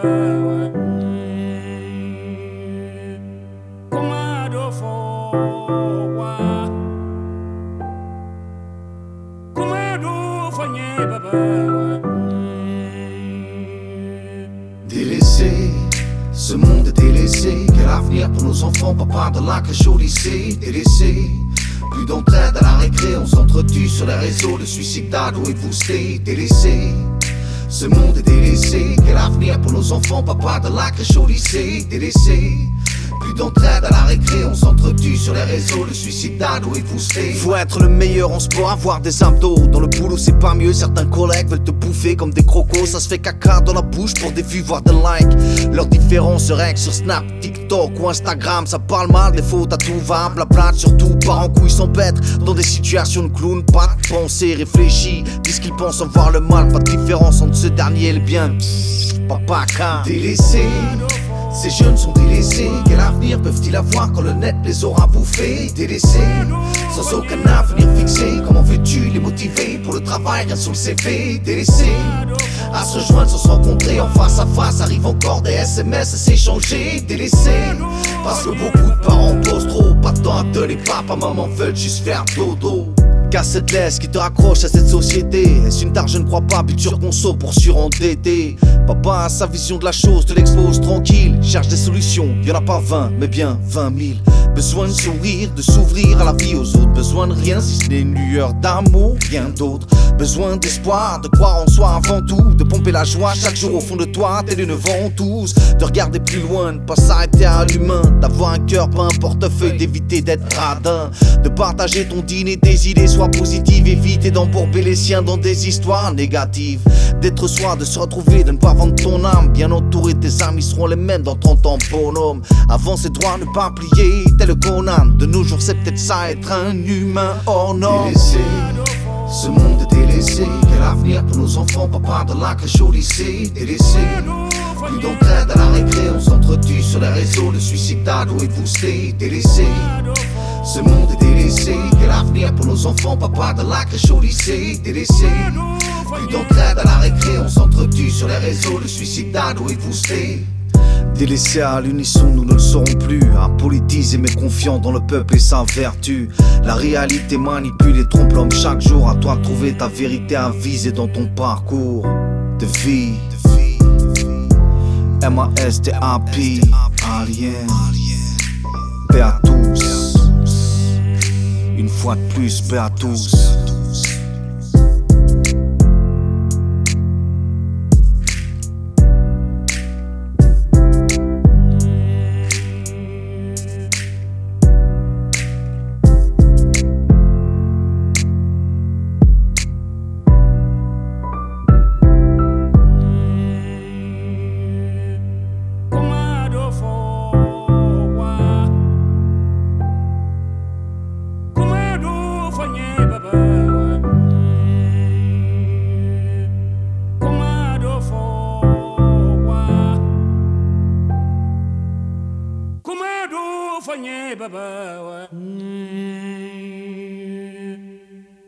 Délaissé, ce monde est délaissé. Quel avenir pour nos enfants, papa de la crèche au lycée. Délaissé, plus d'entraide à la récré. On s'entretue sur les réseaux, le suicide d'ado est boosté. Délaissé, ce monde est délaissé. Quel avenir pour nos enfants, papa de la crèche au lycée. Délaissé, plus d'entraide à la récré, on s'entretue sur les réseaux, le suicide d'ado est boosté. Faut être le meilleur en sport, avoir des abdos. Dans le boulot c'est pas mieux, certains collègues veulent te bouffer comme des crocos. Ça se fait caca dans la bouche pour des vues, voire des likes. Leur différence se règle sur Snap, TikTok ou Instagram. Ça parle mal, des fautes à tout va, blabla, surtout part en couille sans pètre. Dans des situations de clown, pas de pensée réfléchie. Disent qu'ils pensent en voir le mal, pas de différence entre ce dernier et le bien. Papa car délaissé, ces jeunes sont délaissés. Quel avenir peuvent-ils avoir quand le net les aura bouffés? Délaissés, sans aucun avenir fixé. Comment veux-tu les motiver pour le travail, rien sur le CV? Délaissés, à se rejoindre sans se rencontrer en face à face. Arrivent encore des SMS à s'échanger. Délaissés, parce que beaucoup de parents posent trop. Pas de temps à donner, papa, maman veulent juste faire dodo. Casse cette laisse qui te raccroche à cette société. Est-ce une tare, je ne crois pas, but sur conso pour surendetter. Papa a sa vision de la chose, te l'expose tranquille. Cherche des solutions, y'en a pas 20, mais bien 20 000. Besoin de sourire, de s'ouvrir à la vie aux autres. Besoin de rien si ce n'est une lueur d'amour, rien d'autre. Besoin d'espoir, de croire en soi avant tout. De pomper la joie chaque jour au fond de toi, tel une ventouse. De regarder plus loin, de pas s'arrêter à l'humain. D'avoir un cœur, pas un portefeuille, d'éviter d'être radin. De partager ton dîner, des idées, sois positive. Éviter d'embourber les siens dans des histoires négatives. D'être soi, de se retrouver, de ne pas vendre ton âme. Bien entouré, tes amis seront les mêmes dans 30 ans, bonhomme. Avancer droit, ne pas plier, tel le Conan. De nos jours, c'est peut-être ça, être un humain hors norme. Délaissé, ce monde est délaissé. Quel avenir pour nos enfants, papa de la crèche au lycée. Délaissé, plus d'entraide à la récré, on s'entretue sur les réseaux, le suicide d'ado est boosté. Délaissé, ce monde est délaissé. Quel avenir pour nos enfants, papa de la crèche au lycée. Délaissé, plus d'entraide à la récré, on s'entretue sur les réseaux, le suicide d'ado est boosté. Délaissés à l'unisson, nous ne le serons plus. Impolitisés mais confiants dans le peuple et sa vertu. La réalité manipule et trompe l'homme chaque jour. À toi de trouver ta vérité à viser dans ton parcours de vie. M-A-S-T-A-P, Alien. Paix à tous. Une fois de plus, paix à tous. Baba.